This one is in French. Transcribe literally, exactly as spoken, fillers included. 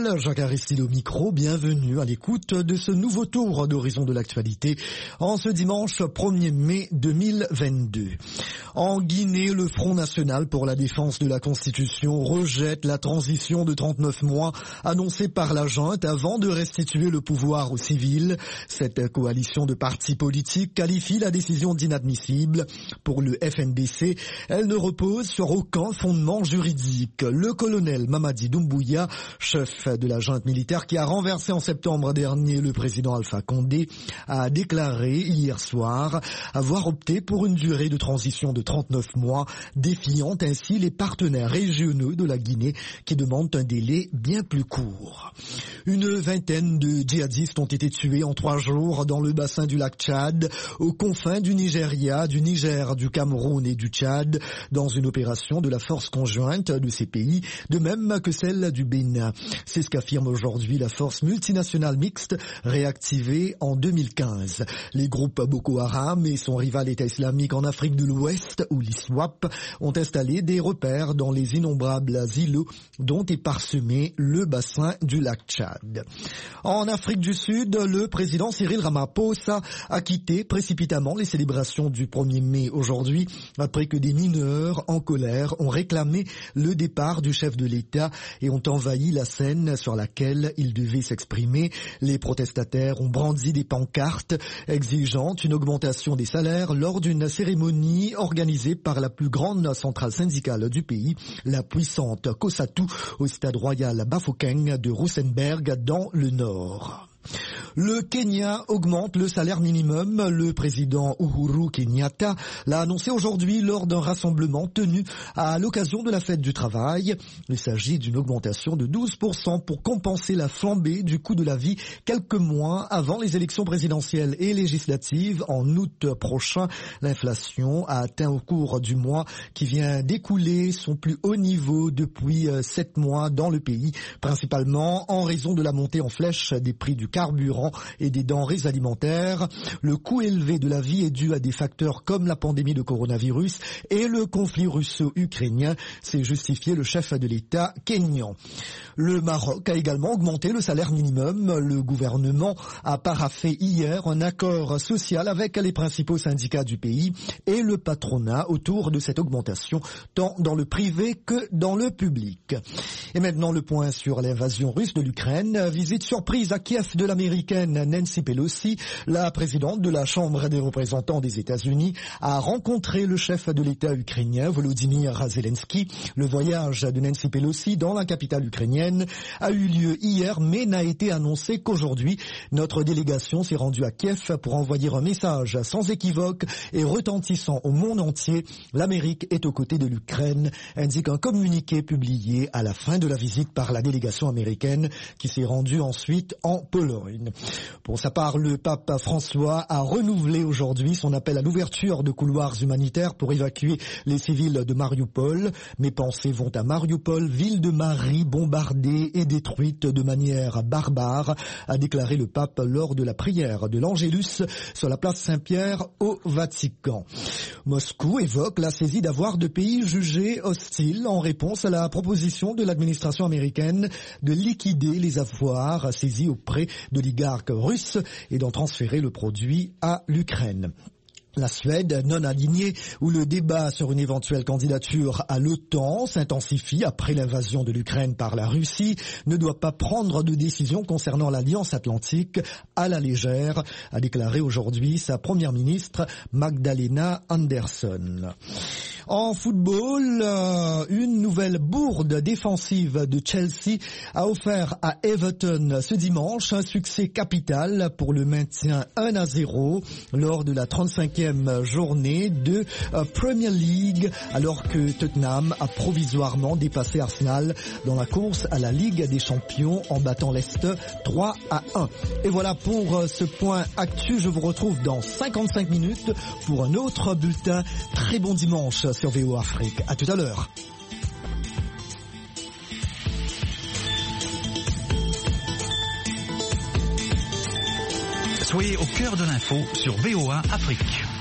Montréal, Jacques Aristide au micro, bienvenue à l'écoute de ce nouveau tour d'horizon de l'actualité en ce dimanche premier mai deux mille vingt-deux. En Guinée, le Front National pour la défense de la Constitution rejette la transition de trente-neuf mois annoncée par la junte avant de restituer le pouvoir aux civils. Cette coalition de partis politiques qualifie la décision d'inadmissible. Pour le F N D C, elle ne repose sur aucun fondement juridique. Le colonel Mamadi Doumbouya, chef de la junte militaire qui a renversé en septembre dernier le président Alpha Condé, a déclaré hier soir avoir opté pour une durée de transition de trente-neuf mois, défiant ainsi les partenaires régionaux de la Guinée qui demandent un délai bien plus court. Une vingtaine de djihadistes ont été tués en trois jours dans le bassin du lac Tchad, aux confins du Nigeria, du Niger, du Cameroun et du Tchad, dans une opération de la force conjointe de ces pays, de même que celle du Bénin. C'est ce qu'affirme aujourd'hui la force multinationale mixte réactivée en deux mille quinze. Les groupes Boko Haram et son rival État islamique en Afrique de l'Ouest, ou l'I S W A P, ont installé des repères dans les innombrables îlots dont est parsemé le bassin du lac Tchad. En Afrique du Sud, le président Cyril Ramaphosa a quitté précipitamment les célébrations du premier mai aujourd'hui, après que des mineurs en colère ont réclamé le départ du chef de l'État et ont envahi la scène sur laquelle il devait s'exprimer. Les protestataires ont brandi des pancartes exigeant une augmentation des salaires lors d'une cérémonie organisée par la plus grande centrale syndicale du pays, la puissante COSATU, au stade royal Bafokeng de Rustenburg dans le nord. Le Kenya augmente le salaire minimum. Le président Uhuru Kenyatta l'a annoncé aujourd'hui lors d'un rassemblement tenu à l'occasion de la fête du travail. Il s'agit d'une augmentation de douze pour cent pour compenser la flambée du coût de la vie quelques mois avant les élections présidentielles et législatives en août prochain. L'inflation a atteint au cours du mois qui vient d'écouler son plus haut niveau depuis sept mois dans le pays, principalement en raison de la montée en flèche des prix du carburant et des denrées alimentaires. Le coût élevé de la vie est dû à des facteurs comme la pandémie de coronavirus et le conflit russo-ukrainien, s'est justifié le chef de l'État kényan. Le Maroc a également augmenté le salaire minimum. Le gouvernement a paraphé hier un accord social avec les principaux syndicats du pays et le patronat autour de cette augmentation, tant dans le privé que dans le public. Et maintenant le point sur l'invasion russe de l'Ukraine. Visite surprise à Kiev de l'américaine Nancy Pelosi, la présidente de la Chambre des représentants des États-Unis, a rencontré le chef de l'État ukrainien Volodymyr Zelensky. Le voyage de Nancy Pelosi dans la capitale ukrainienne a eu lieu hier mais n'a été annoncé qu'aujourd'hui. Notre délégation s'est rendue à Kiev pour envoyer un message sans équivoque et retentissant au monde entier. L'Amérique est aux côtés de l'Ukraine, indique un communiqué publié à la fin de la visite par la délégation américaine qui s'est rendue ensuite en Pologne. Pour sa part, le pape François a renouvelé aujourd'hui son appel à l'ouverture de couloirs humanitaires pour évacuer les civils de Mariupol. Mes pensées vont à Mariupol, ville de Marie bombardée et détruite de manière barbare, a déclaré le pape lors de la prière de l'Angélus sur la place Saint-Pierre au Vatican. Moscou évoque la saisie d'avoirs de pays jugés hostiles en réponse à la proposition de l'administration américaine de liquider les avoirs saisis auprès d'oligarques russes et d'en transférer le produit à l'Ukraine. La Suède, non alignée, où le débat sur une éventuelle candidature à l'OTAN s'intensifie après l'invasion de l'Ukraine par la Russie, ne doit pas prendre de décision concernant l'Alliance Atlantique à la légère, a déclaré aujourd'hui sa première ministre Magdalena Andersson. En football, une nouvelle bourde défensive de Chelsea a offert à Everton ce dimanche un succès capital pour le maintien un à zéro lors de la trente-cinquième journée de Premier League, alors que Tottenham a provisoirement dépassé Arsenal dans la course à la Ligue des Champions en battant Leicester trois à un. Et voilà pour ce point actu. Je vous retrouve dans cinquante-cinq minutes pour un autre bulletin. Très bon dimanche sur V O A Afrique. À tout à l'heure. Soyez au cœur de l'info sur V O A Afrique.